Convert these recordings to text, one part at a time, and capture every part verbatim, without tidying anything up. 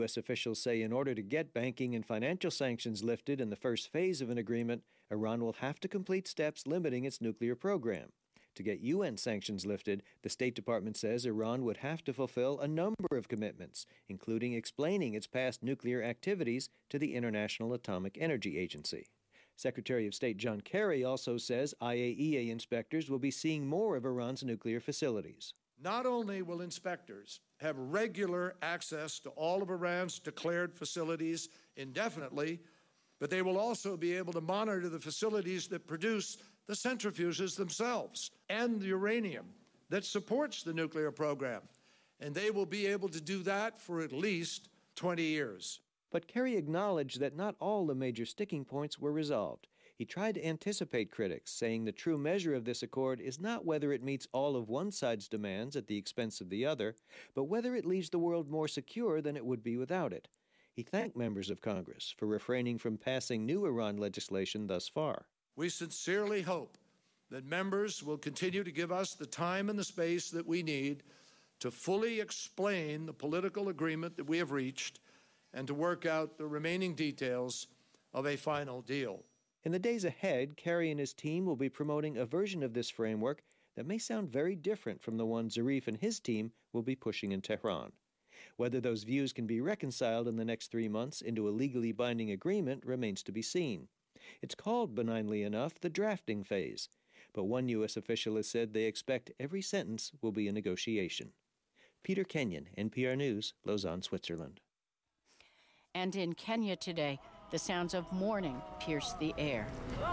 S officials say in order to get banking and financial sanctions lifted in the first phase of an agreement, Iran will have to complete steps limiting its nuclear program. To get U N sanctions lifted, the State Department says Iran would have to fulfill a number of commitments, including explaining its past nuclear activities to the International Atomic Energy Agency. Secretary of State John Kerry also says I A E A inspectors will be seeing more of Iran's nuclear facilities. Not only will inspectors have regular access to all of Iran's declared facilities indefinitely, but they will also be able to monitor the facilities that produce the centrifuges themselves and the uranium that supports the nuclear program. And they will be able to do that for at least twenty years. But Kerry acknowledged that not all the major sticking points were resolved. He tried to anticipate critics, saying the true measure of this accord is not whether it meets all of one side's demands at the expense of the other, but whether it leaves the world more secure than it would be without it. He thanked members of Congress for refraining from passing new Iran legislation thus far. We sincerely hope that members will continue to give us the time and the space that we need to fully explain the political agreement that we have reached and to work out the remaining details of a final deal. In the days ahead, Kerry and his team will be promoting a version of this framework that may sound very different from the one Zarif and his team will be pushing in Tehran. Whether those views can be reconciled in the next three months into a legally binding agreement remains to be seen. It's called, benignly enough, the drafting phase, but one U S official has said they expect every sentence will be a negotiation. Peter Kenyon, N P R News, Lausanne, Switzerland. And in Kenya today, the sounds of mourning pierce the air.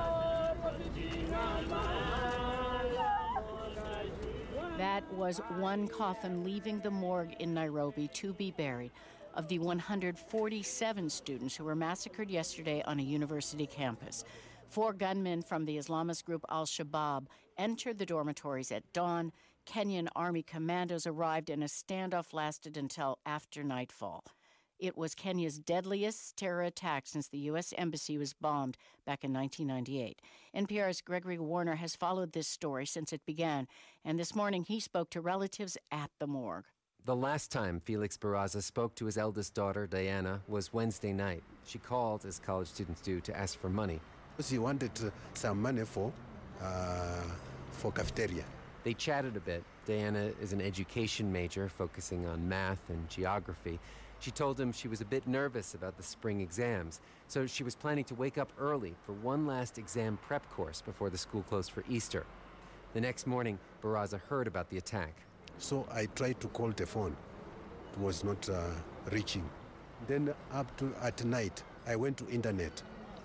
That was one coffin leaving the morgue in Nairobi to be buried of the one hundred forty-seven students who were massacred yesterday on a university campus. Four gunmen from the Islamist group Al-Shabaab entered the dormitories at dawn. Kenyan Army commandos arrived and a standoff lasted until after nightfall. It was Kenya's deadliest terror attack since the U S Embassy was bombed back in nineteen ninety-eight. N P R's Gregory Warner has followed this story since it began, and this morning he spoke to relatives at the morgue. The last time Felix Barraza spoke to his eldest daughter, Diana, was Wednesday night. She called, as college students do, to ask for money. She wanted uh, some money for, uh, for cafeteria. They chatted a bit. Diana is an education major focusing on math and geography. She told him she was a bit nervous about the spring exams, so she was planning to wake up early for one last exam prep course before the school closed for Easter. The next morning, Barraza heard about the attack. So I tried to call the phone. It was not uh, reaching. Then up to at night, I went to internet.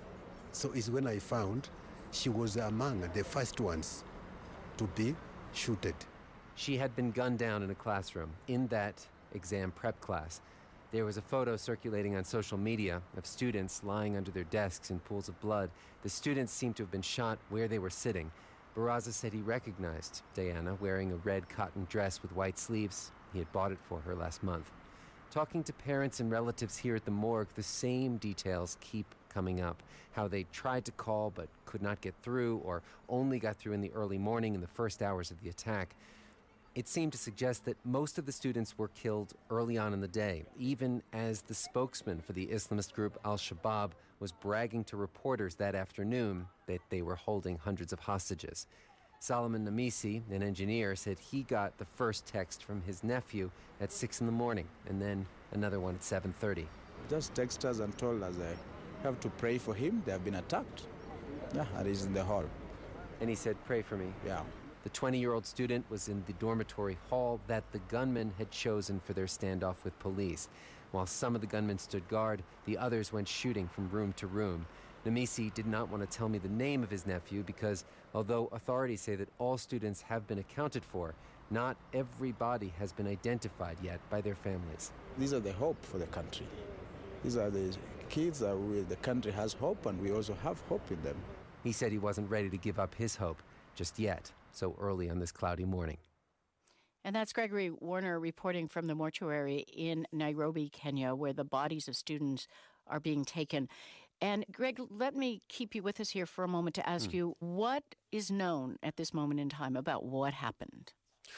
So it's when I found she was among the first ones to be shooted. She had been gunned down in a classroom in that exam prep class. There was a photo circulating on social media of students lying under their desks in pools of blood. The students seemed to have been shot where they were sitting. Barraza said he recognized Diana wearing a red cotton dress with white sleeves. He had bought it for her last month. Talking to parents and relatives here at the morgue, the same details keep coming up. How they tried to call but could not get through, or only got through in the early morning in the first hours of the attack. It seemed to suggest that most of the students were killed early on in the day, even as the spokesman for the Islamist group Al-Shabaab was bragging to reporters that afternoon that they were holding hundreds of hostages. Solomon Namisi, an engineer, said he got the first text from his nephew at six in the morning, and then another one at seven thirty. Just texted us and told us they have to pray for him. They have been attacked. Yeah, and he's in the hall. And he said, pray for me. Yeah. The twenty-year-old student was in the dormitory hall that the gunmen had chosen for their standoff with police. While some of the gunmen stood guard, the others went shooting from room to room. Namisi did not want to tell me the name of his nephew because, although authorities say that all students have been accounted for, not every body has been identified yet by their families. These are the hope for the country. These are the kids that we, the country has hope, and we also have hope in them. He said he wasn't ready to give up his hope just yet, so early on this cloudy morning. And that's Gregory Warner reporting from the mortuary in Nairobi, Kenya, where the bodies of students are being taken. And Greg, let me keep you with us here for a moment to ask mm. you, what is known at this moment in time about what happened?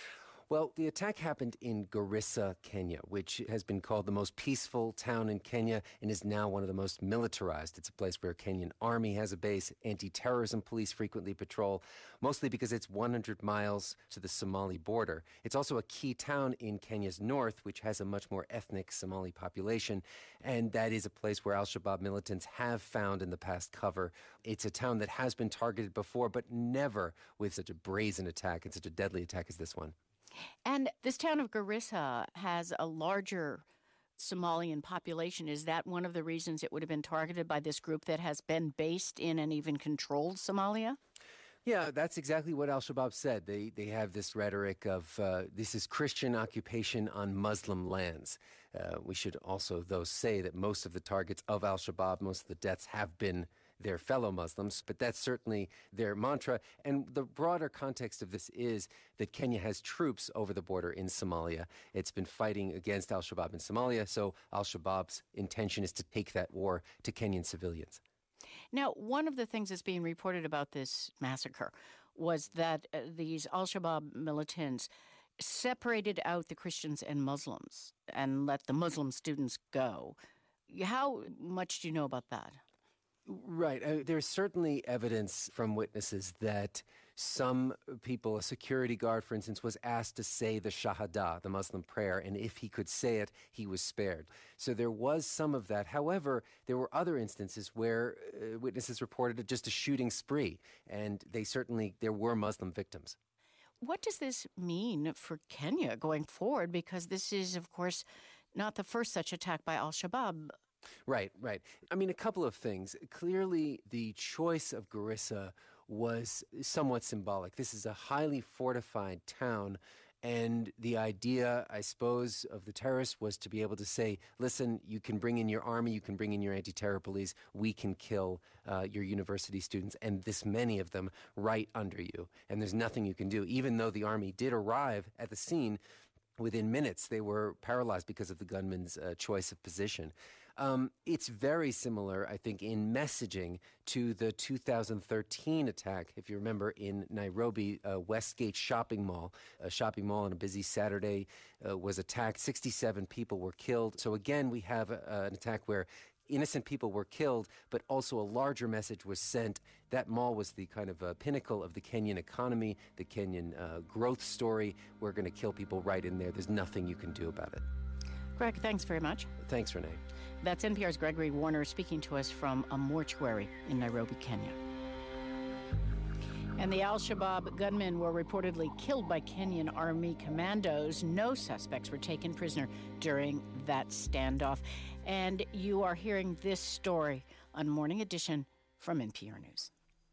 Well, the attack happened in Garissa, Kenya, which has been called the most peaceful town in Kenya and is now one of the most militarized. It's a place where Kenyan army has a base, anti-terrorism police frequently patrol, mostly because it's one hundred miles to the Somali border. It's also a key town in Kenya's north, which has a much more ethnic Somali population, and that is a place where al-Shabaab militants have found in the past cover. It's a town that has been targeted before, but never with such a brazen attack and such a deadly attack as this one. And this town of Garissa has a larger Somalian population. Is that one of the reasons it would have been targeted by this group that has been based in and even controlled Somalia? Yeah, that's exactly what al-Shabaab said. They they have this rhetoric of uh, this is Christian occupation on Muslim lands. Uh, we should also, though, say that most of the targets of al-Shabaab, most of the deaths have been their fellow Muslims, but that's certainly their mantra. And the broader context of this is that Kenya has troops over the border in Somalia. It's been fighting against al-Shabaab in Somalia, so al-Shabaab's intention is to take that war to Kenyan civilians. Now, one of the things that's being reported about this massacre was that uh, these al-Shabaab militants separated out the Christians and Muslims and let the Muslim students go. How much do you know about that? Right. Uh, there's certainly evidence from witnesses that some people, a security guard, for instance, was asked to say the Shahada, the Muslim prayer, and if he could say it, he was spared. So there was some of that. However, there were other instances where uh, witnesses reported just a shooting spree, and they certainly, there were Muslim victims. What does this mean for Kenya going forward? Because this is, of course, not the first such attack by al-Shabaab. Right, right. I mean, a couple of things. Clearly, the choice of Garissa was somewhat symbolic. This is a highly fortified town, and the idea, I suppose, of the terrorists was to be able to say, listen, you can bring in your army, you can bring in your anti-terror police, we can kill uh, your university students, and this many of them right under you, and there's nothing you can do. Even though the army did arrive at the scene, within minutes, they were paralyzed because of the gunman's uh, choice of position. Um, it's very similar, I think, in messaging to the two thousand thirteen attack. If you remember, in Nairobi, uh, Westgate Shopping Mall, a shopping mall on a busy Saturday, uh, was attacked. sixty-seven people were killed. So again, we have a, uh, an attack where innocent people were killed, but also a larger message was sent. That mall was the kind of uh, pinnacle of the Kenyan economy, the Kenyan uh, growth story. We're going to kill people right in there. There's nothing you can do about it. Greg, thanks very much. Thanks, Renee. That's N P R's Gregory Warner speaking to us from a mortuary in Nairobi, Kenya. And the al-Shabaab gunmen were reportedly killed by Kenyan army commandos. No suspects were taken prisoner during that standoff. And you are hearing this story on Morning Edition from N P R News.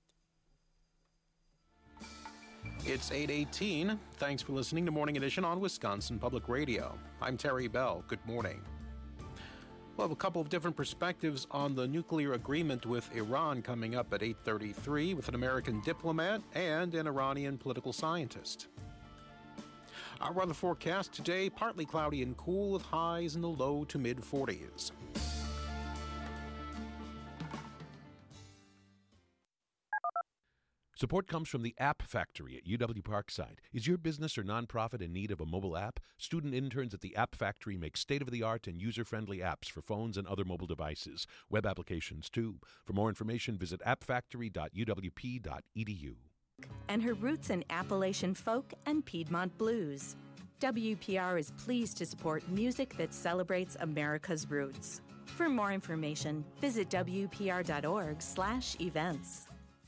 It's eight eighteen. Thanks for listening to Morning Edition on Wisconsin Public Radio. I'm Terry Bell. Good morning. We'll have a couple of different perspectives on the nuclear agreement with Iran coming up at eight thirty-three with an American diplomat and an Iranian political scientist. Our weather forecast today, partly cloudy and cool with highs in the low to mid forties. Support comes from the App Factory at U W Parkside. Is your business or nonprofit in need of a mobile app? Student interns at the App Factory make state-of-the-art and user-friendly apps for phones and other mobile devices. Web applications, too. For more information, visit app factory dot u w p dot e d u. And her roots in Appalachian folk and Piedmont blues. W P R is pleased to support music that celebrates America's roots. For more information, visit w p r dot org slash events.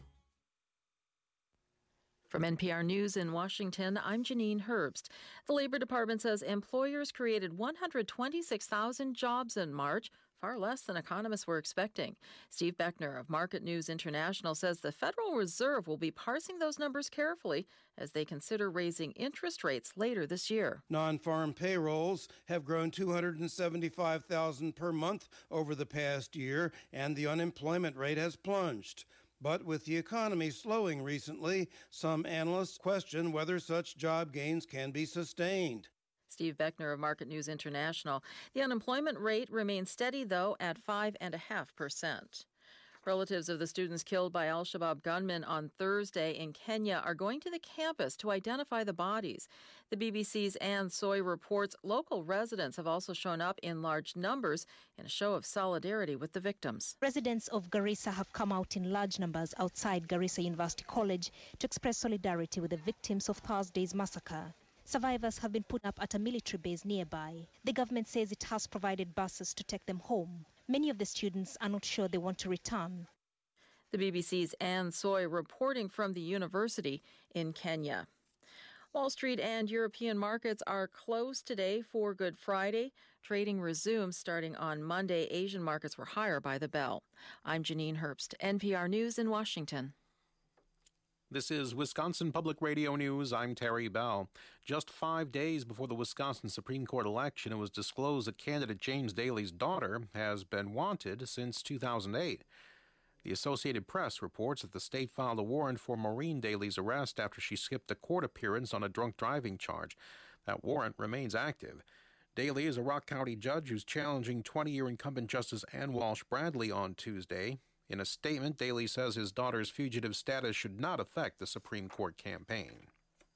From N P R News in Washington, I'm Janine Herbst. The Labor Department says employers created one hundred twenty-six thousand jobs in March, far less than economists were expecting. Steve Beckner of Market News International says the Federal Reserve will be parsing those numbers carefully as they consider raising interest rates later this year. Non-farm payrolls have grown two hundred seventy-five thousand per month over the past year, and the unemployment rate has plunged. But with the economy slowing recently, some analysts question whether such job gains can be sustained. Steve Beckner of Market News International. The unemployment rate remains steady, though, at five point five percent. Relatives of the students killed by al-Shabaab gunmen on Thursday in Kenya are going to the campus to identify the bodies. The B B C's Ann Soy reports local residents have also shown up in large numbers in a show of solidarity with the victims. Residents of Garissa have come out in large numbers outside Garissa University College to express solidarity with the victims of Thursday's massacre. Survivors have been put up at a military base nearby. The government says it has provided buses to take them home. Many of the students are not sure they want to return. The B B C's Ann Soy reporting from the university in Kenya. Wall Street and European markets are closed today for Good Friday. Trading resumes starting on Monday. Asian markets were higher by the bell. I'm Janine Herbst, N P R News in Washington. This is Wisconsin Public Radio News. I'm Terry Bell. Just five days before the Wisconsin Supreme Court election, it was disclosed that candidate James Daley's daughter has been wanted since two thousand eight. The Associated Press reports that the state filed a warrant for Maureen Daley's arrest after she skipped a court appearance on a drunk driving charge. That warrant remains active. Daley is a Rock County judge who's challenging twenty-year incumbent Justice Ann Walsh Bradley on Tuesday. In a statement, Daley says his daughter's fugitive status should not affect the Supreme Court campaign.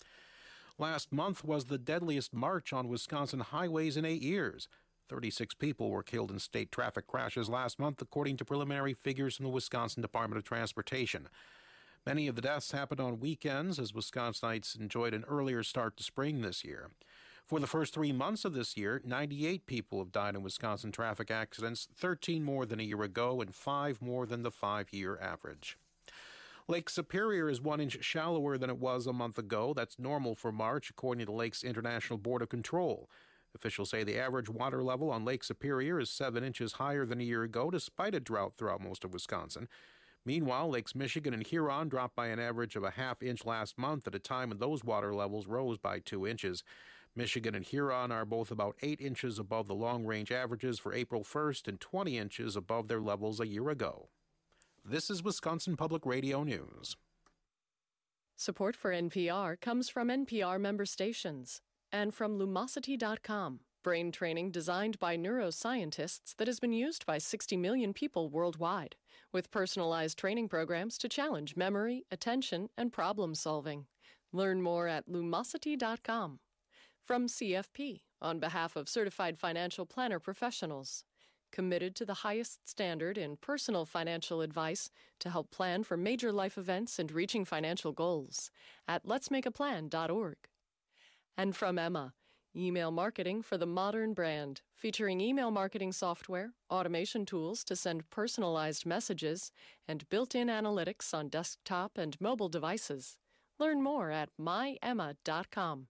Last month was the deadliest march on Wisconsin highways in eight years. thirty-six people were killed in state traffic crashes last month, according to preliminary figures from the Wisconsin Department of Transportation. Many of the deaths happened on weekends as Wisconsinites enjoyed an earlier start to spring this year. For the first three months of this year, ninety-eight people have died in Wisconsin traffic accidents, thirteen more than a year ago and five more than the five-year average. Lake Superior is one inch shallower than it was a month ago. That's normal for March, according to the Lake's International Board of Control. Officials say the average water level on Lake Superior is seven inches higher than a year ago, despite a drought throughout most of Wisconsin. Meanwhile, Lakes Michigan and Huron dropped by an average of a half inch last month at a time when those water levels rose by two inches. Michigan and Huron are both about eight inches above the long-range averages for April first and twenty inches above their levels a year ago. This is Wisconsin Public Radio News. Support for N P R comes from N P R member stations and from Lumosity dot com, brain training designed by neuroscientists that has been used by sixty million people worldwide, with personalized training programs to challenge memory, attention, and problem solving. Learn more at Lumosity dot com. From C F P, on behalf of certified financial planner professionals, committed to the highest standard in personal financial advice to help plan for major life events and reaching financial goals at lets make a plan dot org. And from Emma, email marketing for the modern brand, featuring email marketing software, automation tools to send personalized messages, and built-in analytics on desktop and mobile devices. Learn more at my emma dot com.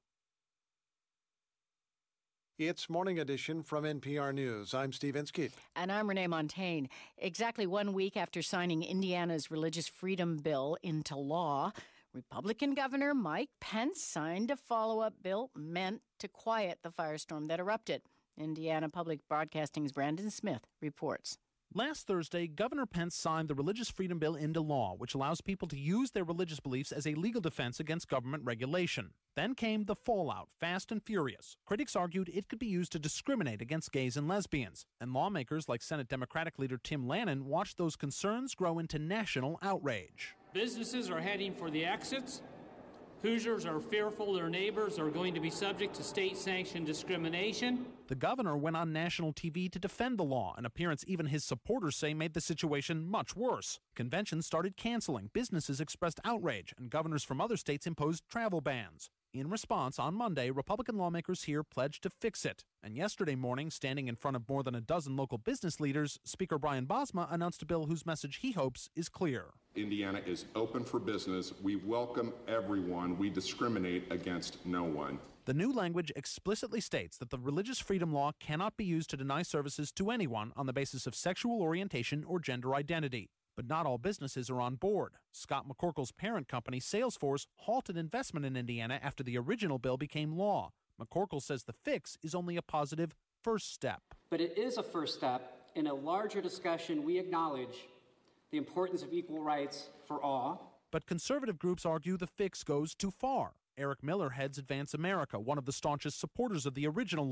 It's Morning Edition from N P R News. I'm Steve Inskeep. And I'm Renee Montagne. Exactly one week after signing Indiana's Religious Freedom Bill into law, Republican Governor Mike Pence signed a follow-up bill meant to quiet the firestorm that erupted. Indiana Public Broadcasting's Brandon Smith reports. Last Thursday, Governor Pence signed the Religious Freedom Bill into law, which allows people to use their religious beliefs as a legal defense against government regulation. Then came the fallout, fast and furious. Critics argued it could be used to discriminate against gays and lesbians. And lawmakers like Senate Democratic leader Tim Lannon watched those concerns grow into national outrage. Businesses are heading for the exits. Hoosiers are fearful their neighbors are going to be subject to state-sanctioned discrimination. The governor went on national T V to defend the law, an appearance even his supporters say made the situation much worse. Conventions started canceling, businesses expressed outrage, and governors from other states imposed travel bans. In response, on Monday, Republican lawmakers here pledged to fix it. And yesterday morning, standing in front of more than a dozen local business leaders, Speaker Brian Bosma announced a bill whose message he hopes is clear. Indiana is open for business. We welcome everyone. We discriminate against no one. The new language explicitly states that the religious freedom law cannot be used to deny services to anyone on the basis of sexual orientation or gender identity. But not all businesses are on board. Scott McCorkle's parent company, Salesforce, halted investment in Indiana after the original bill became law. McCorkle says the fix is only a positive first step. But it is a first step. In a larger discussion, we acknowledge the importance of equal rights for all. But conservative groups argue the fix goes too far. Eric Miller heads Advance America, one of the staunchest supporters of the original law.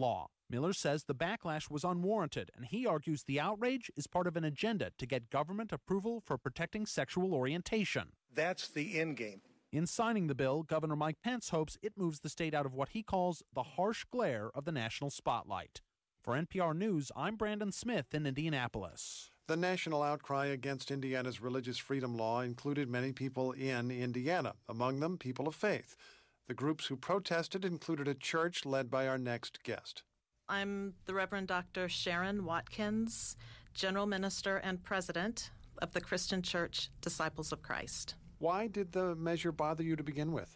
Miller says the backlash was unwarranted, and he argues the outrage is part of an agenda to get government approval for protecting sexual orientation. That's the end game. In signing the bill, Governor Mike Pence hopes it moves the state out of what he calls the harsh glare of the national spotlight. For N P R News, I'm Brandon Smith in Indianapolis. The national outcry against Indiana's religious freedom law included many people in Indiana, among them people of faith. The groups who protested included a church led by our next guest. I'm the Reverend Doctor Sharon Watkins, General Minister and President of the Christian Church Disciples of Christ. Why did the measure bother you to begin with?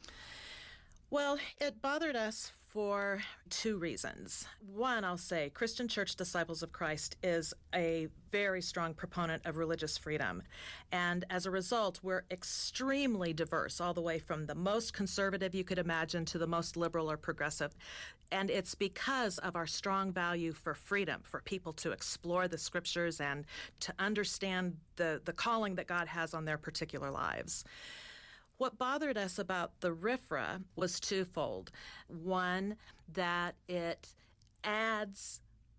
Well, it bothered us for two reasons. One, I'll say, Christian Church Disciples of Christ is a very strong proponent of religious freedom. And as a result, we're extremely diverse, all the way from the most conservative you could imagine to the most liberal or progressive. And it's because of our strong value for freedom, for people to explore the scriptures and to understand the, the calling that God has on their particular lives. What bothered us about the R F R A was twofold. One, that it adds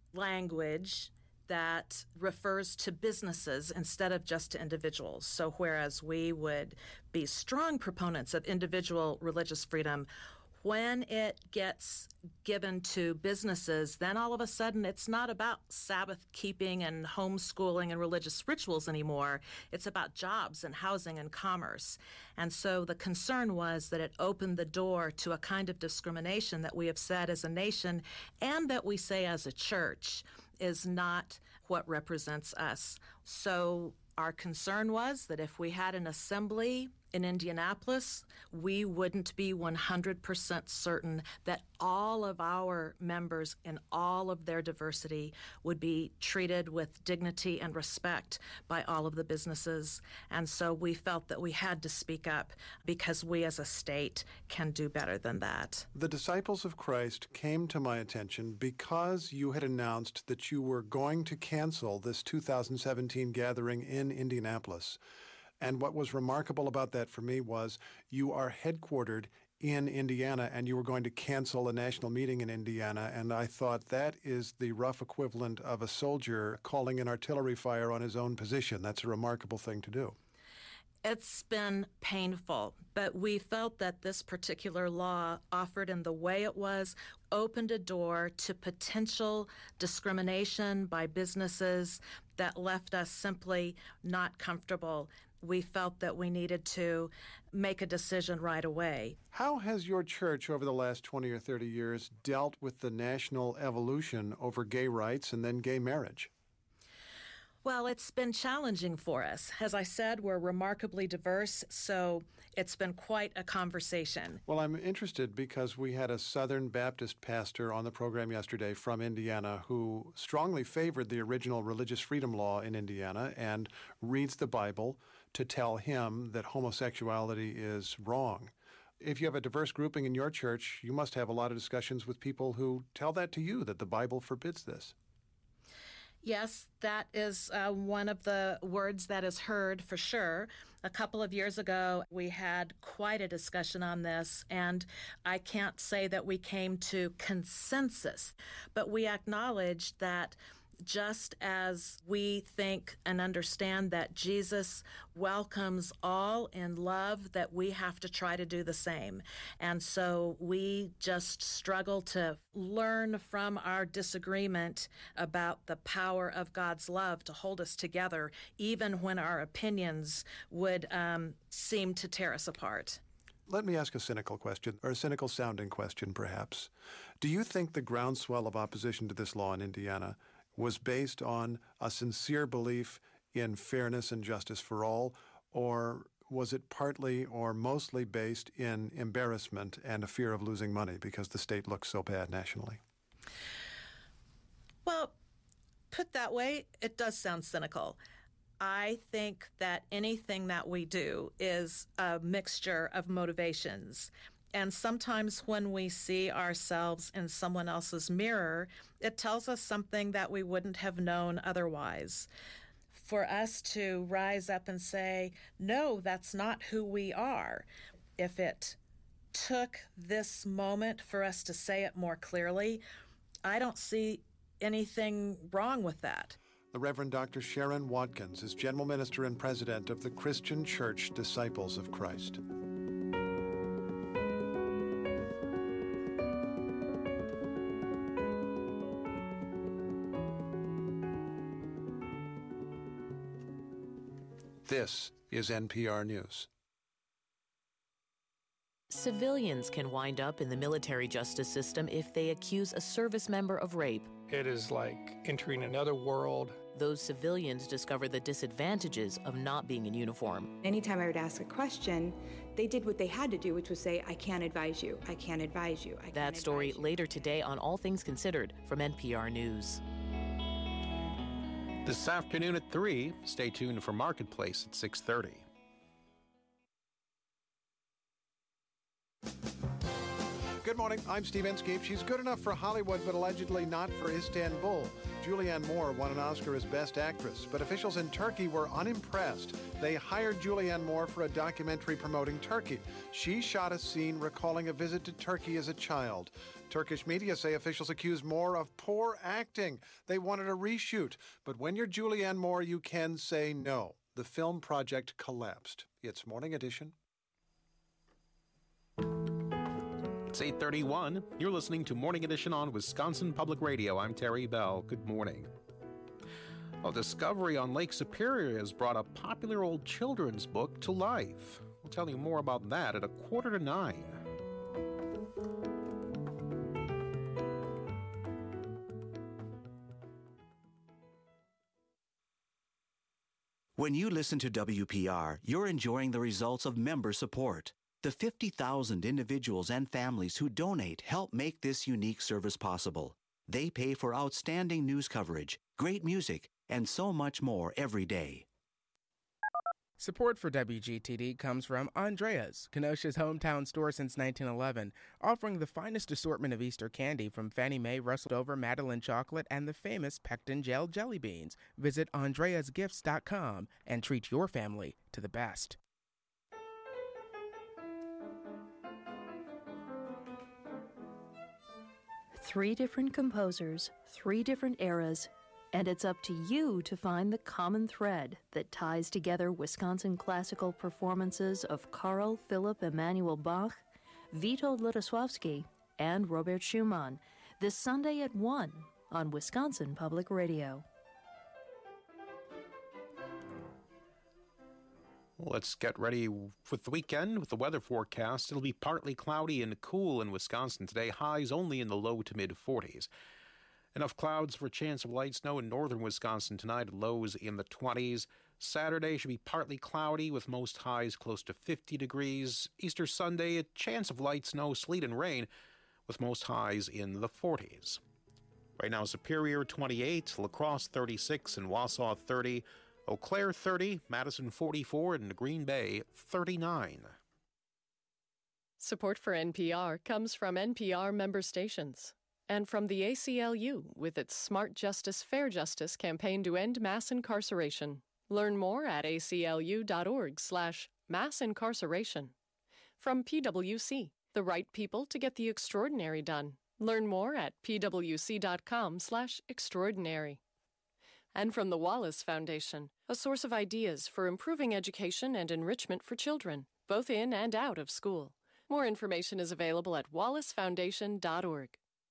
language that refers to businesses instead of just to individuals. So whereas we would be strong proponents of individual religious freedom, when it gets given to businesses, then all of a sudden it's not about Sabbath keeping and homeschooling and religious rituals anymore. It's about jobs and housing and commerce. And so the concern was that it opened the door to a kind of discrimination that we have said as a nation and that we say as a church is not what represents us. So our concern was that if we had an assembly in Indianapolis, we wouldn't be one hundred percent certain that all of our members in all of their diversity would be treated with dignity and respect by all of the businesses. And so we felt that we had to speak up because we as a state can do better than that. The Disciples of Christ came to my attention because you had announced that you were going to cancel this two thousand seventeen gathering in Indianapolis. And what was remarkable about that for me was you are headquartered in Indiana and you were going to cancel a national meeting in Indiana. And I thought that is the rough equivalent of a soldier calling an artillery fire on his own position. That's a remarkable thing to do. It's been painful, but we felt that this particular law, offered in the way it was, opened a door to potential discrimination by businesses that left us simply not comfortable. We felt that we needed to make a decision right away. How has your church over the last twenty or thirty years dealt with the national evolution over gay rights and then gay marriage? Well, it's been challenging for us. As I said, we're remarkably diverse, so it's been quite a conversation. Well, I'm interested because we had a Southern Baptist pastor on the program yesterday from Indiana who strongly favored the original religious freedom law in Indiana and reads the Bible to tell him that homosexuality is wrong. If you have a diverse grouping in your church, you must have a lot of discussions with people who tell that to you, that the Bible forbids this. Yes, that is uh, one of the words that is heard for sure. A couple of years ago, we had quite a discussion on this, and I can't say that we came to consensus, but we acknowledged that just as we think and understand that Jesus welcomes all in love, that we have to try to do the same. And so we just struggle to learn from our disagreement about the power of God's love to hold us together, even when our opinions would um, seem to tear us apart. Let me ask a cynical question, or a cynical-sounding question, perhaps. Do you think the groundswell of opposition to this law in Indiana was based on a sincere belief in fairness and justice for all, or was it partly or mostly based in embarrassment and a fear of losing money because the state looks so bad nationally? Well, put that way, it does sound cynical. I think that anything that we do is a mixture of motivations. And sometimes when we see ourselves in someone else's mirror, it tells us something that we wouldn't have known otherwise. For us to rise up and say, no, that's not who we are. If it took this moment for us to say it more clearly, I don't see anything wrong with that. The Reverend Doctor Sharon Watkins is General Minister and President of the Christian Church Disciples of Christ. This is N P R News. Civilians can wind up in the military justice system if they accuse a service member of rape. It is like entering another world. Those civilians discover the disadvantages of not being in uniform. Anytime I would ask a question, they did what they had to do, which was say, I can't advise you, I can't advise you. I can't that story advise you. Later today on All Things Considered from N P R News. This afternoon at three, stay tuned for Marketplace at six thirty. Good morning, I'm Steve Inskeep. She's good enough for Hollywood, but allegedly not for Istanbul. Julianne Moore won an Oscar as Best Actress, but officials in Turkey were unimpressed. They hired Julianne Moore for a documentary promoting Turkey. She shot a scene recalling a visit to Turkey as a child. Turkish media say officials accuse Moore of poor acting. They wanted a reshoot. But when you're Julianne Moore, you can say no. The film project collapsed. It's Morning Edition. It's eight thirty-one. You're listening to Morning Edition on Wisconsin Public Radio. I'm Terry Bell. Good morning. A discovery on Lake Superior has brought a popular old children's book to life. We'll tell you more about that at a quarter to nine. When you listen to W P R, you're enjoying the results of member support. The fifty thousand individuals and families who donate help make this unique service possible. They pay for outstanding news coverage, great music, and so much more every day. Support for W G T D comes from Andrea's, Kenosha's hometown store since nineteen eleven, offering the finest assortment of Easter candy from Fannie Mae rustled over Madeline chocolate and the famous pectin gel jelly beans. Visit andreas gifts dot com and treat your family to the best. Three different composers, three different eras, and it's up to you to find the common thread that ties together Wisconsin classical performances of Carl Philipp Emanuel Bach, Witold Lutosławski, and Robert Schumann this Sunday at one on Wisconsin Public Radio. Let's get ready with the weekend with the weather forecast. It'll be partly cloudy and cool in Wisconsin today. Highs only in the low to mid forties. Enough clouds for a chance of light snow in northern Wisconsin tonight. Lows in the twenties. Saturday should be partly cloudy with most highs close to fifty degrees. Easter Sunday, a chance of light snow, sleet, and rain with most highs in the forties. Right now, Superior twenty-eight, La Crosse thirty-six, and Wausau thirty. Eau Claire thirty, Madison forty-four, and Green Bay thirty-nine. Support for N P R comes from N P R member stations and from the A C L U with its Smart Justice, Fair Justice campaign to end mass incarceration. Learn more at aclu.org slash mass incarceration. From P W C, the right people to get the extraordinary done. Learn more at pwc.com slash extraordinary. And from the Wallace Foundation, a source of ideas for improving education and enrichment for children, both in and out of school. More information is available at wallace foundation dot org.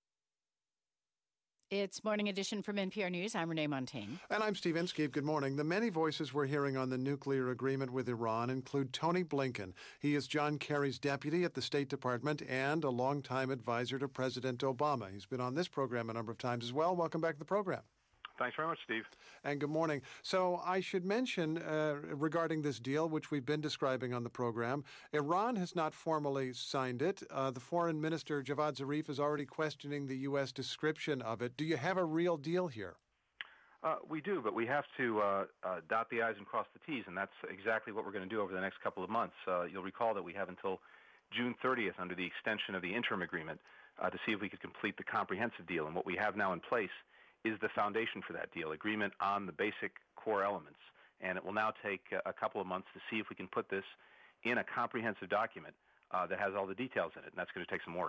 It's Morning Edition from N P R News. I'm Renee Montaigne. And I'm Steve Inskeep. Good morning. The many voices we're hearing on the nuclear agreement with Iran include Tony Blinken. He is John Kerry's deputy at the State Department and a longtime advisor to President Obama. He's been on this program a number of times as well. Welcome back to the program. Thanks very much, Steve. And good morning. So I should mention uh, regarding this deal, which we've been describing on the program, Iran has not formally signed it. Uh, the foreign minister, Javad Zarif, is already questioning the U S description of it. Do you have a real deal here? Uh, we do, but we have to uh, uh, dot the I's and cross the T's, and that's exactly what we're going to do over the next couple of months. Uh, you'll recall that we have until June thirtieth under the extension of the interim agreement uh, to see if we could complete the comprehensive deal. And what we have now in place is the foundation for that deal, agreement on the basic core elements. And it will now take a couple of months to see if we can put this in a comprehensive document uh, that has all the details in it, and that's going to take some work.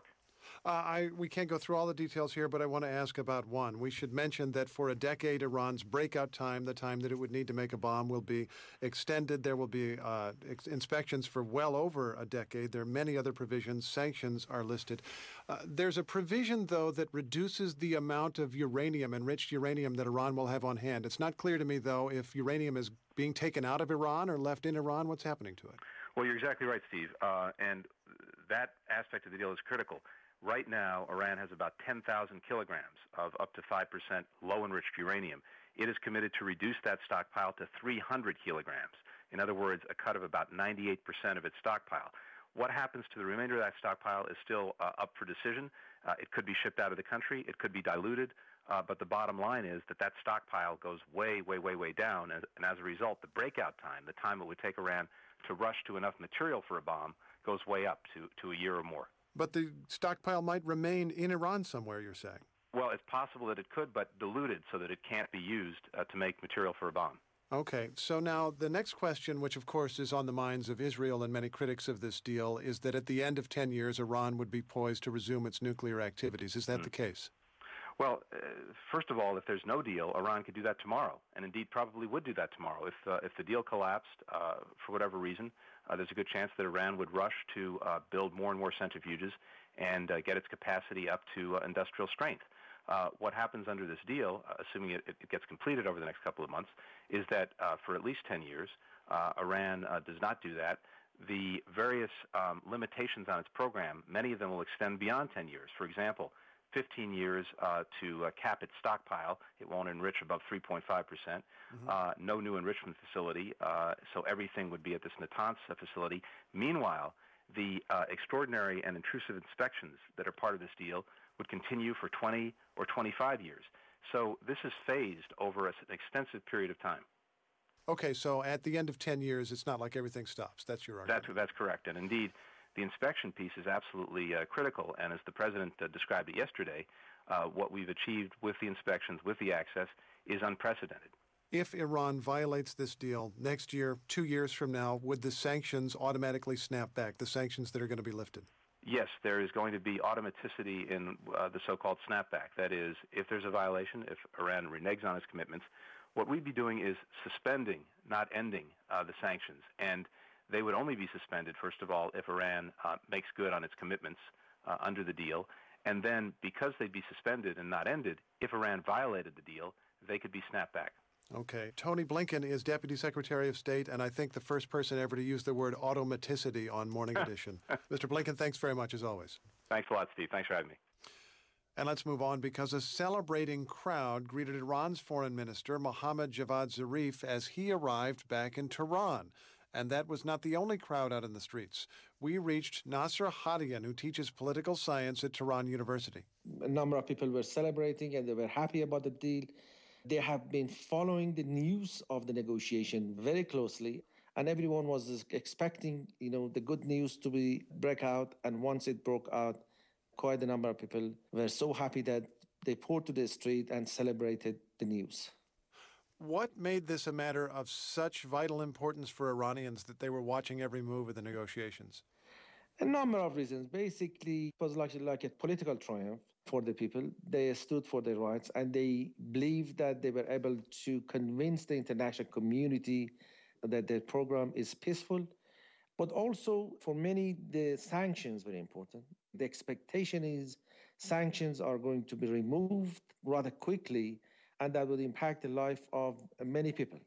Uh, I, we can't go through all the details here, but I want to ask about one. We should mention that for a decade, Iran's breakout time, the time that it would need to make a bomb, will be extended. There will be uh, ex- inspections for well over a decade. There are many other provisions. Sanctions are listed. Uh, there's a provision, though, that reduces the amount of uranium, enriched uranium, that Iran will have on hand. It's not clear to me, though, if uranium is being taken out of Iran or left in Iran. What's happening to it? Well, you're exactly right, Steve. Uh, and that aspect of the deal is critical. Right now, Iran has about ten thousand kilograms of up to five percent low-enriched uranium. It is committed to reduce that stockpile to three hundred kilograms. In other words, a cut of about ninety-eight percent of its stockpile. What happens to the remainder of that stockpile is still uh, up for decision. Uh, it could be shipped out of the country. It could be diluted. Uh, but the bottom line is that that stockpile goes way, way, way, way down. And, and as a result, the breakout time, the time it would take Iran to rush to enough material for a bomb, goes way up to, to a year or more. But the stockpile might remain in Iran somewhere, you're saying? Well, it's possible that it could, but diluted so that it can't be used uh, to make material for a bomb. Okay, so now the next question, which of course is on the minds of Israel and many critics of this deal, is that at the end of ten years, Iran would be poised to resume its nuclear activities. Is that mm. the case? Well, uh, first of all, if there's no deal, Iran could do that tomorrow, and indeed probably would do that tomorrow. If, uh, if the deal collapsed uh, for whatever reason, uh, there's a good chance that Iran would rush to uh, build more and more centrifuges and uh, get its capacity up to uh, industrial strength. Uh, what happens under this deal, uh, assuming it, it gets completed over the next couple of months, is that uh, for at least ten years, uh, Iran uh, does not do that. The various um, limitations on its program, many of them will extend beyond ten years. For example, fifteen years uh, to uh, cap its stockpile. It won't enrich above three point five percent. Mm-hmm. Uh, no new enrichment facility, uh, so everything would be at this Natanz facility. Meanwhile, the uh, extraordinary and intrusive inspections that are part of this deal would continue for twenty or twenty-five years. So this is phased over an extensive period of time. Okay, so at the end of ten years, it's not like everything stops. That's your argument. That's, that's correct. And indeed, the inspection piece is absolutely uh, critical. And as the President uh, described it yesterday, uh, what we've achieved with the inspections, with the access, is unprecedented. If Iran violates this deal next year, two years from now, would the sanctions automatically snap back, the sanctions that are going to be lifted? Yes, there is going to be automaticity in uh, the so-called snapback. That is, if there's a violation, if Iran reneges on its commitments, what we'd be doing is suspending, not ending, uh, the sanctions. And they would only be suspended, first of all, if Iran uh, makes good on its commitments uh, under the deal. And then, because they'd be suspended and not ended, if Iran violated the deal, they could be snapped back. Okay. Tony Blinken is Deputy Secretary of State, and I think the first person ever to use the word automaticity on Morning Edition. Mister Blinken, thanks very much, as always. Thanks a lot, Steve. Thanks for having me. And let's move on, because a celebrating crowd greeted Iran's Foreign Minister, Mohammad Javad Zarif, as he arrived back in Tehran. And that was not the only crowd out in the streets. We reached Nasser Hadian, who teaches political science at Tehran University. A number of people were celebrating, and they were happy about the deal. They have been following the news of the negotiation very closely, and everyone was expecting, you know, the good news to be break out. And once it broke out, quite a number of people were so happy that they poured to the street and celebrated the news. What made this a matter of such vital importance for Iranians that they were watching every move of the negotiations? A number of reasons. Basically, it was like, like a political triumph for the people. They stood for their rights, and they believed that they were able to convince the international community that their program is peaceful. But also, for many, the sanctions were important. The expectation is sanctions are going to be removed rather quickly, and that will impact the life of many people.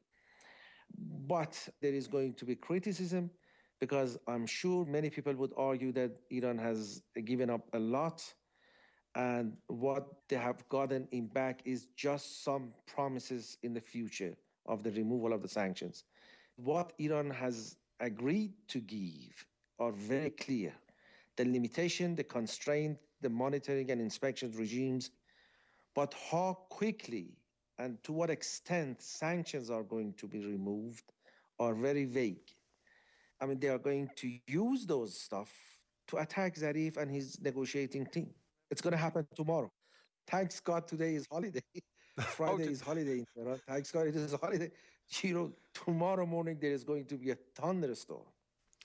But there is going to be criticism, because I'm sure many people would argue that Iran has given up a lot, and what they have gotten in back is just some promises in the future of the removal of the sanctions. What Iran has agreed to give are very clear. The limitation, the constraint, the monitoring and inspection regimes, but how quickly and to what extent sanctions are going to be removed are very vague. I mean, they are going to use those stuff to attack Zarif and his negotiating team. It's going to happen tomorrow. Thanks God today is holiday. Friday oh, is holiday in Tehran. Thanks God it is a holiday. You know, tomorrow morning there is going to be a thunderstorm.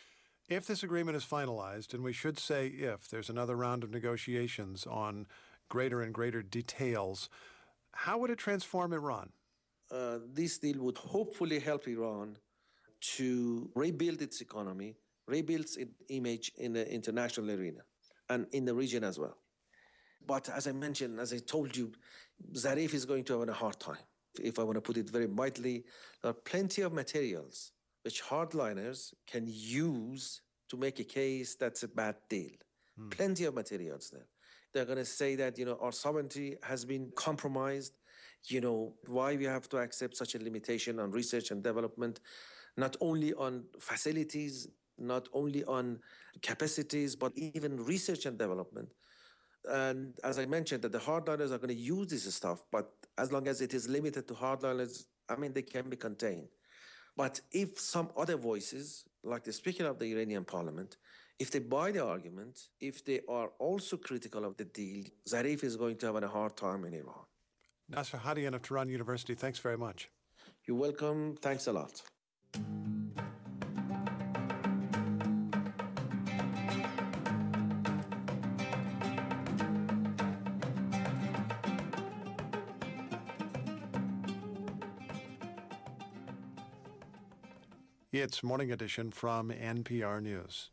If this agreement is finalized, and we should say if there's another round of negotiations on greater and greater details, how would it transform Iran? Uh, this deal would hopefully help Iran to rebuild its economy, rebuild its image in the international arena and in the region as well. But as I mentioned, as I told you, Zarif is going to have a hard time. If I want to put it very mildly, there are plenty of materials which hardliners can use to make a case that's a bad deal. Hmm. Plenty of materials there. They're going to say that, you know, our sovereignty has been compromised. You know, why we have to accept such a limitation on research and development, not only on facilities, not only on capacities, but even research and development. And as I mentioned, that the hardliners are going to use this stuff, but as long as it is limited to hardliners, I mean, they can be contained. But if some other voices, like the Speaker of the Iranian Parliament, if they buy the argument, if they are also critical of the deal, Zarif is going to have a hard time in Iran. Nasser Hadian of Tehran University, thanks very much. You're welcome. Thanks a lot. It's Morning Edition from N P R News.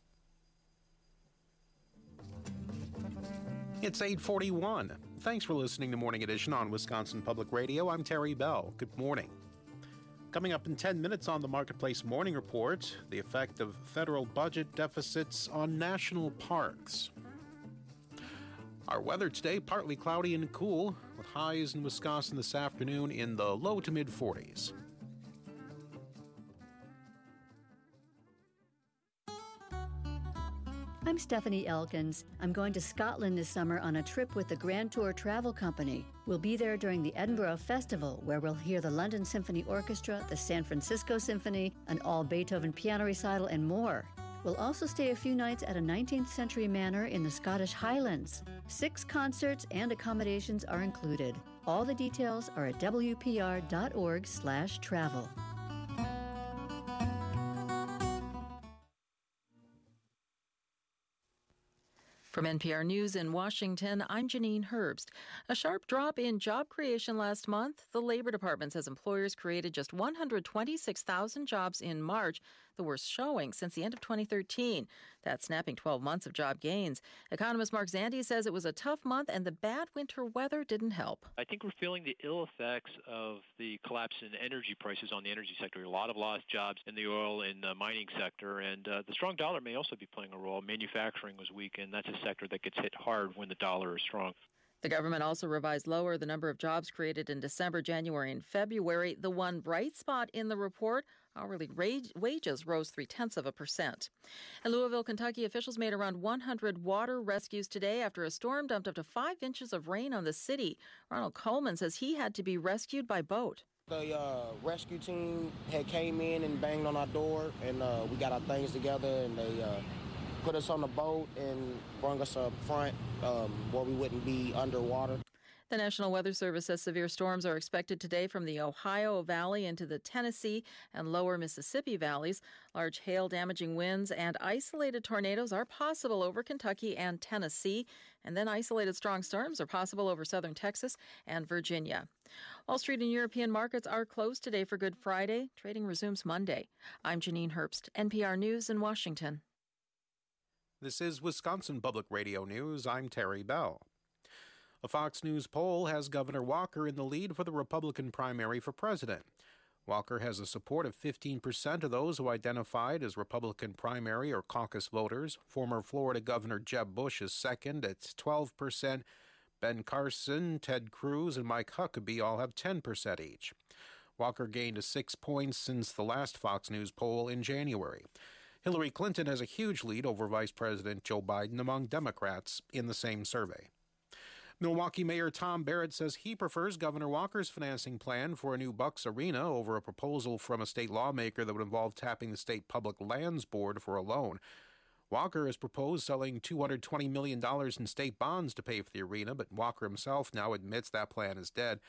It's eight forty-one. Thanks for listening to Morning Edition on Wisconsin Public Radio. I'm Terry Bell. Good morning. Coming up in ten minutes on the Marketplace Morning Report, the effect of federal budget deficits on national parks. Our weather today, partly cloudy and cool, with highs in Wisconsin this afternoon in the low to mid forties. I'm Stephanie Elkins. I'm going to Scotland this summer on a trip with the Grand Tour Travel Company. We'll be there during the Edinburgh Festival, where we'll hear the London Symphony Orchestra, the San Francisco Symphony, an all-Beethoven piano recital, and more. We'll also stay a few nights at a nineteenth century manor in the Scottish Highlands. Six concerts and accommodations are included. All the details are at W P R dot org slash travel. From N P R News in Washington, I'm Janine Herbst. A sharp drop in job creation last month. The Labor Department says employers created just one hundred twenty-six thousand jobs in March, the worst showing since the end of twenty thirteen. That's snapping twelve months of job gains. Economist Mark Zandi says it was a tough month and the bad winter weather didn't help. I think we're feeling the ill effects of the collapse in energy prices on the energy sector. A lot of lost jobs in the oil and uh, mining sector, and uh, the strong dollar may also be playing a role. Manufacturing was weak, and that's a sector that gets hit hard when the dollar is strong. The government also revised lower the number of jobs created in December, January, and February. The one bright spot in the report, hourly wage, wages rose three-tenths of a percent. In Louisville, Kentucky, officials made around one hundred water rescues today after a storm dumped up to five inches of rain on the city. Ronald Coleman says he had to be rescued by boat. The uh, rescue team had came in and banged on our door, and uh, we got our things together, and they uh, put us on the boat and brought us up front um, where we wouldn't be underwater. The National Weather Service says severe storms are expected today from the Ohio Valley into the Tennessee and lower Mississippi valleys. Large hail-damaging winds and isolated tornadoes are possible over Kentucky and Tennessee, and then isolated strong storms are possible over southern Texas and Virginia. Wall Street and European markets are closed today for Good Friday. Trading resumes Monday. I'm Janine Herbst, N P R News in Washington. This is Wisconsin Public Radio News. I'm Terry Bell. A Fox News poll has Governor Walker in the lead for the Republican primary for president. Walker has a support of fifteen percent of those who identified as Republican primary or caucus voters. Former Florida Governor Jeb Bush is second at twelve percent. Ben Carson, Ted Cruz, and Mike Huckabee all have ten percent each. Walker gained six points since the last Fox News poll in January. Hillary Clinton has a huge lead over Vice President Joe Biden among Democrats in the same survey. Milwaukee Mayor Tom Barrett says he prefers Governor Walker's financing plan for a new Bucks Arena over a proposal from a state lawmaker that would involve tapping the state Public Lands Board for a loan. Walker has proposed selling two hundred twenty million dollars in state bonds to pay for the arena, but Walker himself now admits that plan is dead.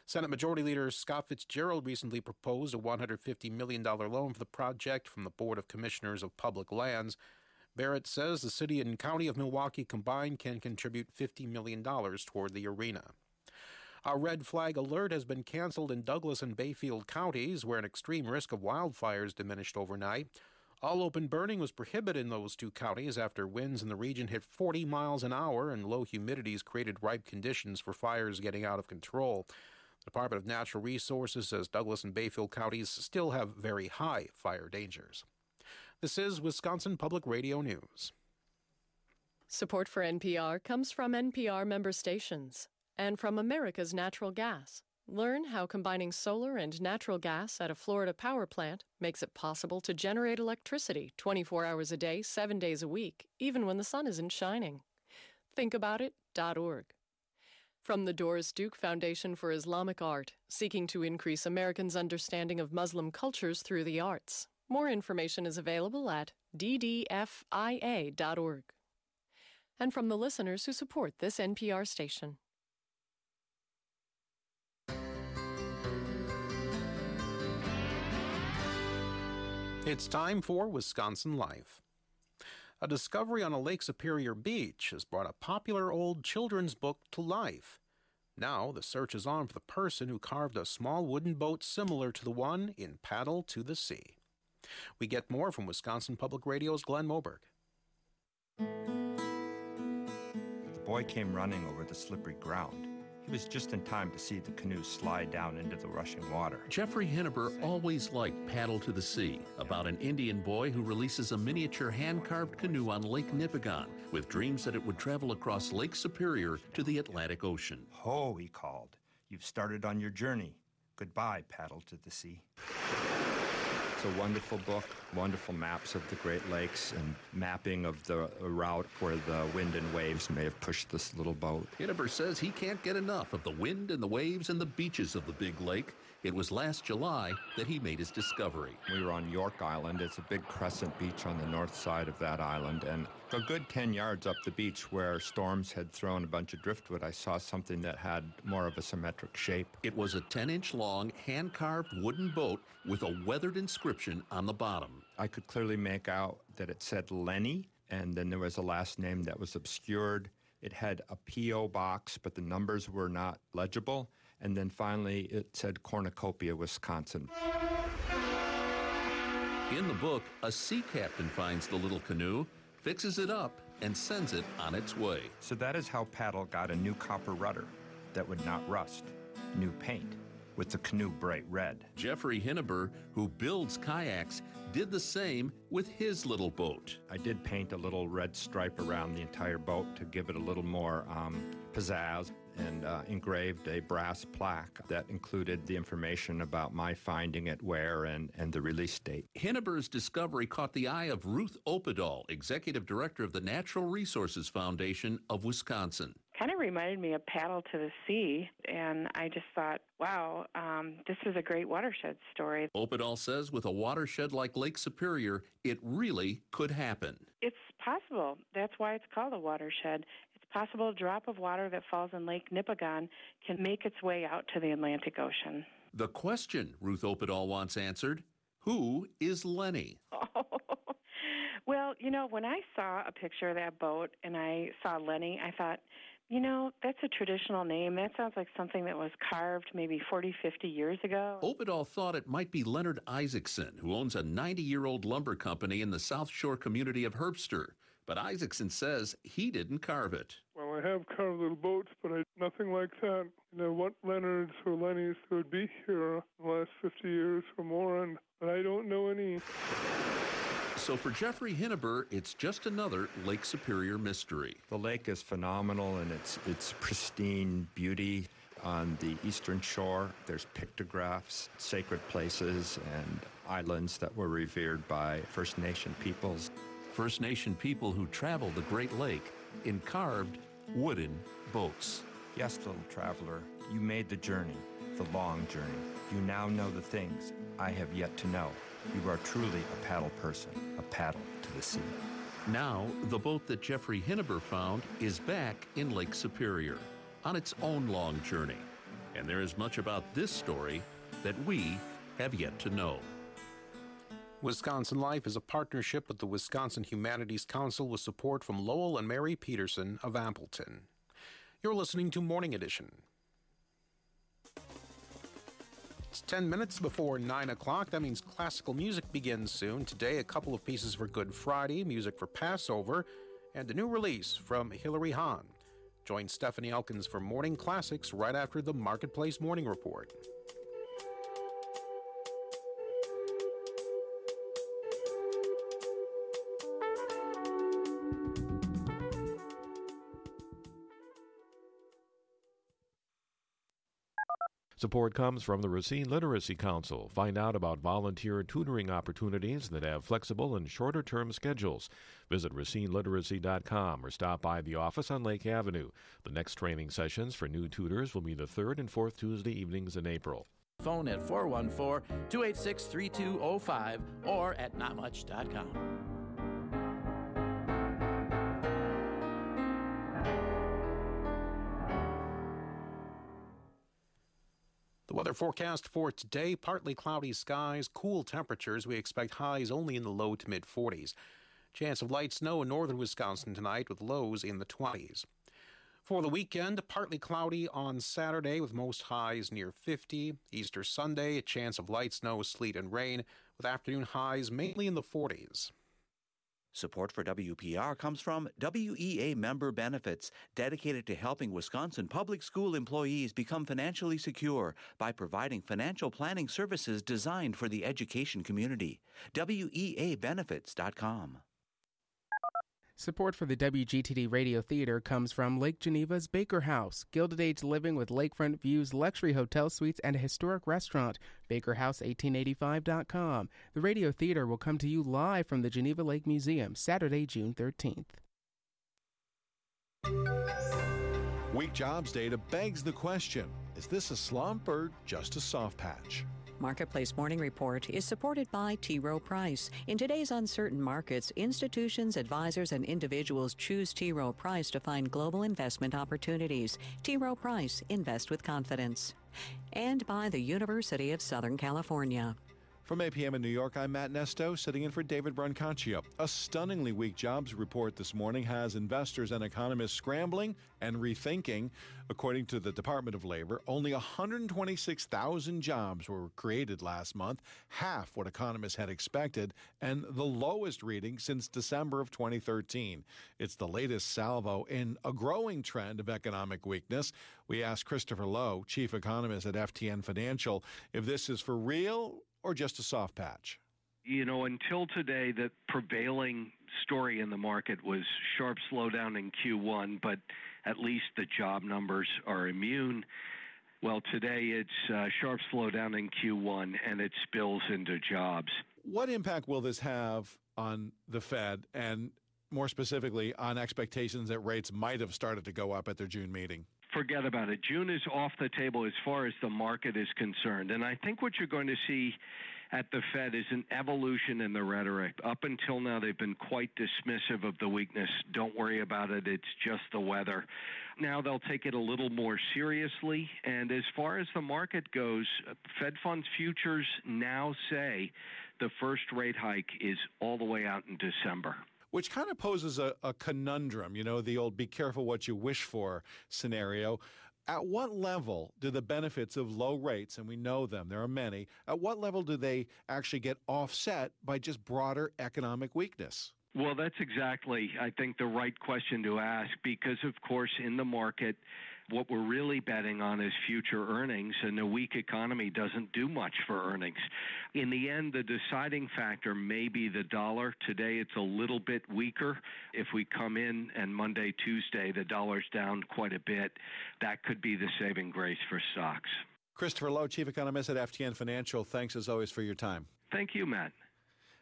Senate Majority Leader Scott Fitzgerald recently proposed a one hundred fifty million dollars loan for the project from the Board of Commissioners of Public Lands. Barrett says the city and county of Milwaukee combined can contribute fifty million dollars toward the arena. A red flag alert has been canceled in Douglas and Bayfield counties, where an extreme risk of wildfires diminished overnight. All open burning was prohibited in those two counties after winds in the region hit forty miles an hour and low humidities created ripe conditions for fires getting out of control. The Department of Natural Resources says Douglas and Bayfield counties still have very high fire dangers. This is Wisconsin Public Radio News. Support for N P R comes from N P R member stations and from America's Natural Gas. Learn how combining solar and natural gas at a Florida power plant makes it possible to generate electricity twenty-four hours a day, seven days a week, even when the sun isn't shining. think about it dot org. From the Doris Duke Foundation for Islamic Art, seeking to increase Americans' understanding of Muslim cultures through the arts. More information is available at d d f i a dot org. And from the listeners who support this N P R station. It's time for Wisconsin Life. A discovery on a Lake Superior beach has brought a popular old children's book to life. Now the search is on for the person who carved a small wooden boat similar to the one in Paddle to the Sea. We get more from Wisconsin Public Radio's Glenn Moberg. The boy came running over the slippery ground. He was just in time to see the canoe slide down into the rushing water. Jeffrey Hinneber always liked Paddle to the Sea, about an Indian boy who releases a miniature hand-carved canoe on Lake Nipigon, with dreams that it would travel across Lake Superior to the Atlantic Ocean. Ho, he called. You've started on your journey. Goodbye, Paddle to the Sea. It's a wonderful book, wonderful maps of the Great Lakes and mapping of the route where the wind and waves may have pushed this little boat. Hinneber says he can't get enough of the wind and the waves and the beaches of the big lake. It was last July that he made his discovery. We were on York Island. It's a big crescent beach on the north side of that island. And a good ten yards up the beach where storms had thrown a bunch of driftwood, I saw something that had more of a symmetric shape. It was a ten-inch long, hand-carved wooden boat with a weathered inscription on the bottom. I could clearly make out that it said Lenny, and then there was a last name that was obscured. It had a P O box, but the numbers were not legible. And then finally, it said Cornucopia, Wisconsin. In the book, a sea captain finds the little canoe, fixes it up, and sends it on its way. So that is how Paddle got a new copper rudder that would not rust, new paint, with the canoe bright red. Jeffrey Hinneber, who builds kayaks, did the same with his little boat. I did paint a little red stripe around the entire boat to give it a little more um, pizzazz, and uh, engraved a brass plaque that included the information about my finding it, where, and, and the release date. Hinneber's discovery caught the eye of Ruth Opedal, Executive Director of the Natural Resources Foundation of Wisconsin. Kind of reminded me of Paddle to the Sea, and I just thought, wow, um, this is a great watershed story. Opedal says with a watershed like Lake Superior, it really could happen. It's possible. That's why it's called a watershed. Possible a drop of water that falls in Lake Nipigon can make its way out to the Atlantic Ocean. The question Ruth Opedal wants answered, who is Lenny? Oh, well, you know, when I saw a picture of that boat and I saw Lenny, I thought, you know, that's a traditional name. That sounds like something that was carved maybe forty, fifty years ago. Opedal thought it might be Leonard Isaacson, who owns a ninety-year-old lumber company in the South Shore community of Herbster. But Isaacson says he didn't carve it. Well, I have carved little boats, but I, nothing like that. You know, what Leonards or Lennys would be here in the last fifty years or more, and but I don't know any. So for Jeffrey Hinneber, it's just another Lake Superior mystery. The lake is phenomenal in its, its pristine beauty. On the eastern shore, there's pictographs, sacred places, and islands that were revered by First Nation peoples. First Nation people who travel the Great Lake in carved wooden boats. Yes, little traveler, you made the journey, the long journey. You now know the things I have yet to know. You are truly a paddle person, a paddle to the sea. Now, the boat that Jeffrey Hinneber found is back in Lake Superior on its own long journey. And there is much about this story that we have yet to know. Wisconsin Life is a partnership with the Wisconsin Humanities Council with support from Lowell and Mary Peterson of Appleton. You're listening to Morning Edition. It's ten minutes before nine o'clock. That means classical music begins soon. Today, a couple of pieces for Good Friday, music for Passover, and a new release from Hilary Hahn. Join Stephanie Elkins for Morning Classics right after the Marketplace Morning Report. Support comes from the Racine Literacy Council. Find out about volunteer tutoring opportunities that have flexible and shorter-term schedules. Visit racine literacy dot com or stop by the office on Lake Avenue. The next training sessions for new tutors will be the third and fourth Tuesday evenings in April. Phone at four one four, two eight six, three two zero five or at not much dot com. The weather forecast for today, partly cloudy skies, cool temperatures. We expect highs only in the low to mid forties. Chance of light snow in northern Wisconsin tonight with lows in the twenties. For the weekend, partly cloudy on Saturday with most highs near fifty. Easter Sunday, a chance of light snow, sleet, and rain with afternoon highs mainly in the forties. Support for W P R comes from W E A Member Benefits, dedicated to helping Wisconsin public school employees become financially secure by providing financial planning services designed for the education community. W E A benefits dot com. Support for the W G T D Radio Theater comes from Lake Geneva's Baker House, Gilded Age living with lakefront views, luxury hotel suites, and a historic restaurant. Baker House eighteen eighty-five dot com. The Radio Theater will come to you live from the Geneva Lake Museum, Saturday, June thirteenth. Weak jobs data begs the question, is this a slump or just a soft patch? Marketplace Morning Report is supported by T. Rowe Price. In today's uncertain markets, institutions, advisors, and individuals choose T. Rowe Price to find global investment opportunities. T. Rowe Price, invest with confidence. And by the University of Southern California. From eight p.m. in New York, I'm Matt Nesto, sitting in for David Brancaccio. A stunningly weak jobs report this morning has investors and economists scrambling and rethinking. According to the Department of Labor, only one hundred twenty-six thousand jobs were created last month, half what economists had expected, and the lowest reading since December of twenty thirteen. It's the latest salvo in a growing trend of economic weakness. We asked Christopher Lowe, chief economist at F T N Financial, if this is for real or just a soft patch. You know, until today, the prevailing story in the market was sharp slowdown in Q one, but at least the job numbers are immune. Well, today it's uh, sharp slowdown in Q one, and it spills into jobs. What impact will this have on the Fed and more specifically on expectations that rates might have started to go up at their June meeting? Forget about it. June is off the table as far as the market is concerned. And I think what you're going to see at the Fed is an evolution in the rhetoric. Up until now, they've been quite dismissive of the weakness. Don't worry about it. It's just the weather. Now they'll take it a little more seriously. And as far as the market goes, Fed funds futures now say the first rate hike is all the way out in December. Which kind of poses a, a conundrum, you know, the old be careful what you wish for scenario. At what level do the benefits of low rates, and we know them, there are many, at what level do they actually get offset by just broader economic weakness? Well, that's exactly, I think, the right question to ask because, of course, in the market, what we're really betting on is future earnings, and a weak economy doesn't do much for earnings. In the end, the deciding factor may be the dollar. Today, it's a little bit weaker. If we come in and Monday, Tuesday, the dollar's down quite a bit, that could be the saving grace for stocks. Christopher Lowe, chief economist at F T N Financial, thanks as always for your time. Thank you, Matt.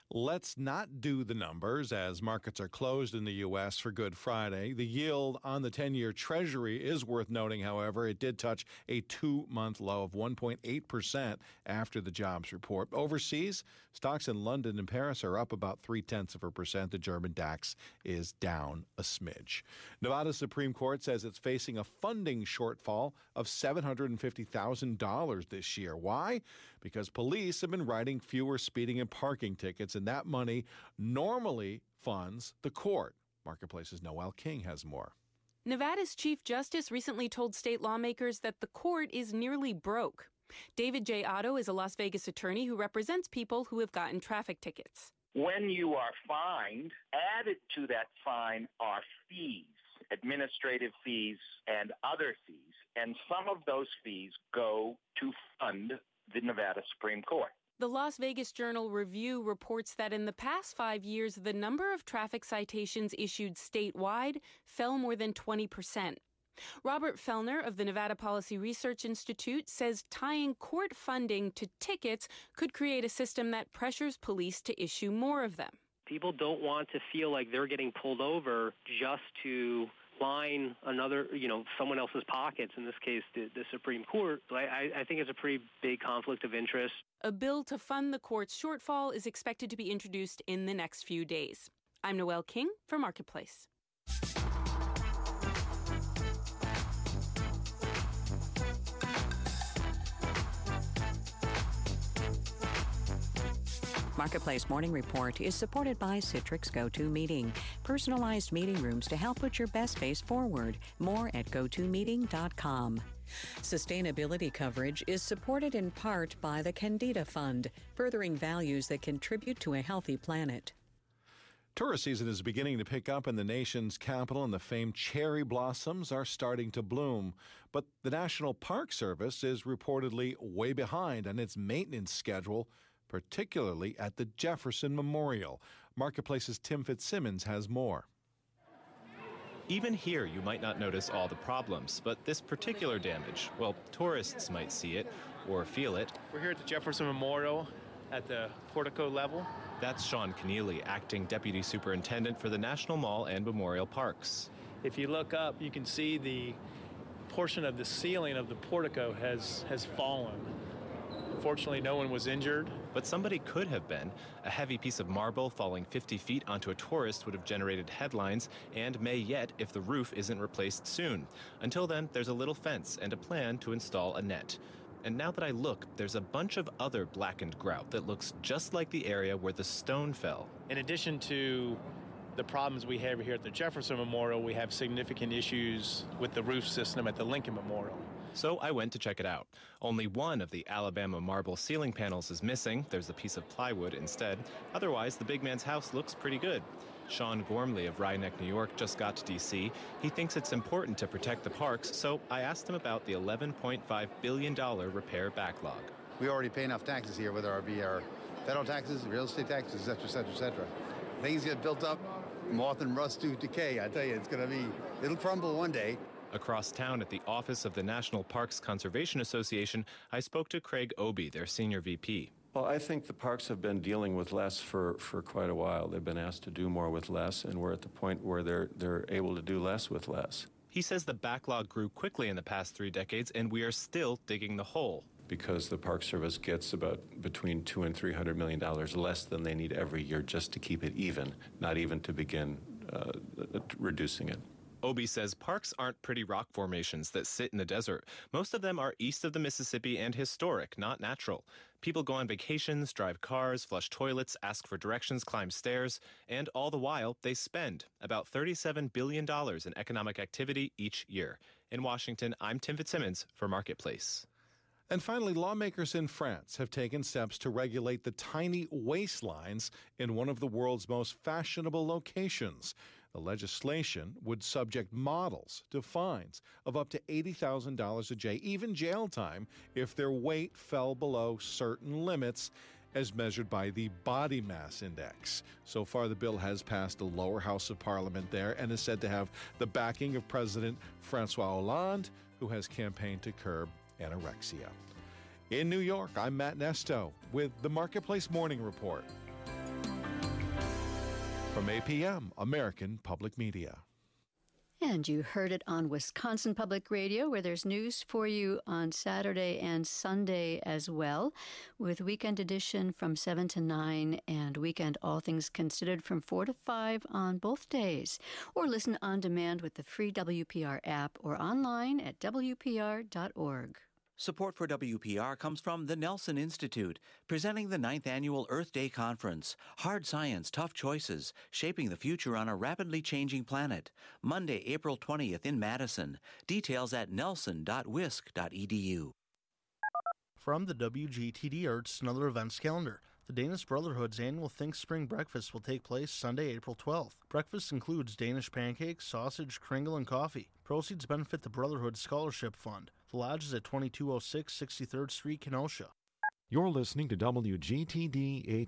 Let's not do the numbers as markets are closed in the U S for Good Friday. The yield on the ten-year Treasury is worth noting, however. It did touch a two-month low of one point eight percent after the jobs report. Overseas, stocks in London and Paris are up about three-tenths of a percent. The German DAX is down a smidge. Nevada Supreme Court says it's facing a funding shortfall of seven hundred fifty thousand dollars this year. Why? Because police have been writing fewer speeding and parking tickets, and that money normally funds the court. Marketplace's Noel King has more. Nevada's Chief Justice recently told state lawmakers that the court is nearly broke. David J. Otto is a Las Vegas attorney who represents people who have gotten traffic tickets. When you are fined, added to that fine are fees, administrative fees and other fees, and some of those fees go to fund the Nevada Supreme Court. The Las Vegas Journal-Review reports that in the past five years, the number of traffic citations issued statewide fell more than twenty percent. Robert Fellner of the Nevada Policy Research Institute says tying court funding to tickets could create a system that pressures police to issue more of them. People don't want to feel like they're getting pulled over just to line another, you know, someone else's pockets, in this case, the, the Supreme Court. I, I think it's a pretty big conflict of interest. A bill to fund the court's shortfall is expected to be introduced in the next few days. I'm Noel King for Marketplace. Marketplace Morning Report is supported by Citrix GoToMeeting, personalized meeting rooms to help put your best face forward. More at go to meeting dot com. Sustainability coverage is supported in part by the Candida Fund, furthering values that contribute to a healthy planet. Tourist season is beginning to pick up in the nation's capital, and the famed cherry blossoms are starting to bloom. But the National Park Service is reportedly way behind on its maintenance schedule, particularly at the Jefferson Memorial. Marketplace's Tim Fitzsimmons has more. Even here, you might not notice all the problems, but this particular damage, well, tourists might see it or feel it. We're here at the Jefferson Memorial at the portico level. That's Sean Keneally, acting deputy superintendent for the National Mall and Memorial Parks. If you look up, you can see the portion of the ceiling of the portico has, has fallen. Fortunately, no one was injured. But somebody could have been. A heavy piece of marble falling fifty feet onto a tourist would have generated headlines, and may yet if the roof isn't replaced soon. Until then, there's a little fence and a plan to install a net. And now that I look, there's a bunch of other blackened grout that looks just like the area where the stone fell. In addition to the problems we have here at the Jefferson Memorial, we have significant issues with the roof system at the Lincoln Memorial. So I went to check it out. Only one of the Alabama marble ceiling panels is missing. There's a piece of plywood instead. Otherwise, the big man's house looks pretty good. Sean Gormley of Rye Neck, New York, just got to D C. He thinks it's important to protect the parks, so I asked him about the eleven point five billion dollars repair backlog. We already pay enough taxes here, whether it be our federal taxes, real estate taxes, et cetera, et cetera, et cetera. Things get built up, moth and rust to decay. I tell you, it's going to be, it'll crumble one day. Across town at the office of the National Parks Conservation Association, I spoke to Craig Obie, their senior V P. Well, I think the parks have been dealing with less for, for quite a while. They've been asked to do more with less, and we're at the point where they're, they're able to do less with less. He says the backlog grew quickly in the past three decades, and we are still digging the hole. Because the Park Service gets about between two and three hundred million dollars less than they need every year just to keep it even, not even to begin uh, reducing it. Obie says parks aren't pretty rock formations that sit in the desert. Most of them are east of the Mississippi and historic, not natural. People go on vacations, drive cars, flush toilets, ask for directions, climb stairs, and all the while, they spend about thirty-seven billion dollars in economic activity each year. In Washington, I'm Tim Fitzsimmons for Marketplace. And finally, lawmakers in France have taken steps to regulate the tiny waistlines in one of the world's most fashionable locations. The legislation would subject models to fines of up to eighty thousand dollars a day, even jail time, if their weight fell below certain limits as measured by the Body Mass Index. So far, the bill has passed the lower house of parliament there and is said to have the backing of President Francois Hollande, who has campaigned to curb anorexia. In New York, I'm Matt Nesto with the Marketplace Morning Report. From A P M, American Public Media. And you heard it on Wisconsin Public Radio, where there's news for you on Saturday and Sunday as well, with Weekend Edition from seven to nine and Weekend All Things Considered from four to five on both days. Or listen on demand with the free W P R app or online at W P R dot org. Support for W P R comes from the Nelson Institute, presenting the ninth Annual Earth Day Conference. Hard Science, Tough Choices, Shaping the Future on a Rapidly Changing Planet. Monday, April twentieth in Madison. Details at nelson dot wisc dot e d u. From the W G T D Arts and other events calendar, the Danish Brotherhood's annual Think Spring Breakfast will take place Sunday, April twelfth. Breakfast includes Danish pancakes, sausage, kringle, and coffee. Proceeds benefit the Brotherhood Scholarship Fund. The lodge is at twenty-two oh six sixty-third Street, Kenosha. You're listening to W G T D eight